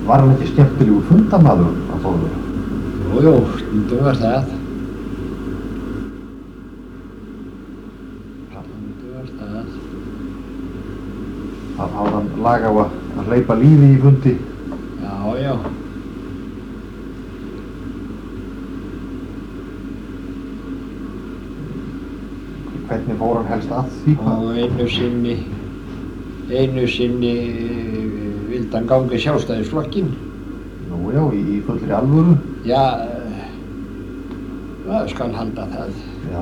Var hann ekki skemmtilegu fundamaður að Þórður? Jú, stundum var það. Stundum var það. Það hafði hann lag á að hleypa lífi í fundi. Já, já. Hvernig fór hann helst að því? Og einu sinni vildi hann ganga í Sjálfstæðisflokkinn. Nú já, í fullri alvöru. Já, það skal halda það. Já.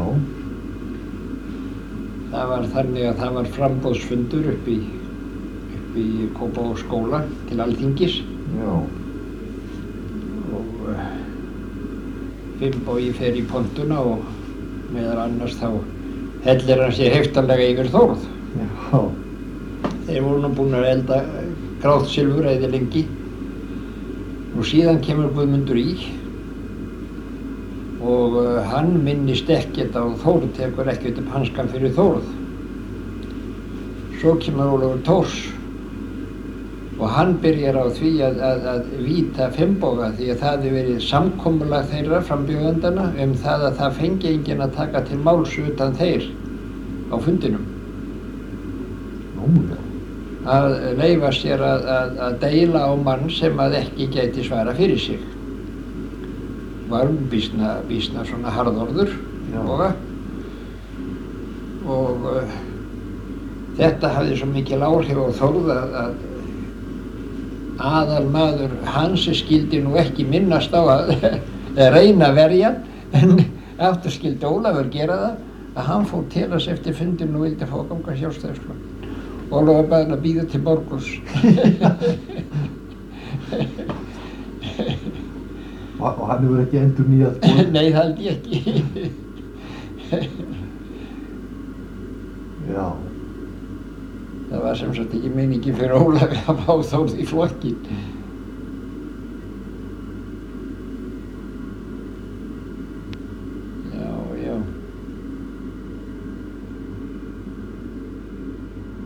Það var þannig að það var framboðsfundur upp í Kópavogsskóla til Alþingis. Já. Og Finnbogi fer í pontuna og meðal annars þá hellir hann sér heftarlega yfir Þórð. Já. Þeir voru nú búin að elda grátt silfuræði lengi og síðan kemur Guðmundur í og hann minnist ekkert á Þórð, tekur ekkert upp hanskan fyrir Þórð. Svo kemur Ólafur Thors og hann byrjar á því að víta Finnboga því að það hefði verið samkomulag þeirra frambjóðendanna það að það fengi enginn að taka til máls utan þeir á fundinum. Nú já. Að leyfa sér að deila á mann sem að ekki gæti svara fyrir sig. Var býsna svona harðorður, Finnboga. Og þetta hafði svo mikil áhrif á Þórð að aðalmaður hans skildi nú ekki minnast á að reyna að verja en aftur skildi Ólafur gera það að hann fór til þess eftir fundin og vildi fá að ganga Sjálfstæðisflokk. Ólafur bað hann að bíða til morguns. Og hann hefur ekki endurnýjað boðið? Nei, það held ég ekki. Já. Það var sem sagt ekki meiningin fyrir Ólafi að fá Þórð í flokkinn.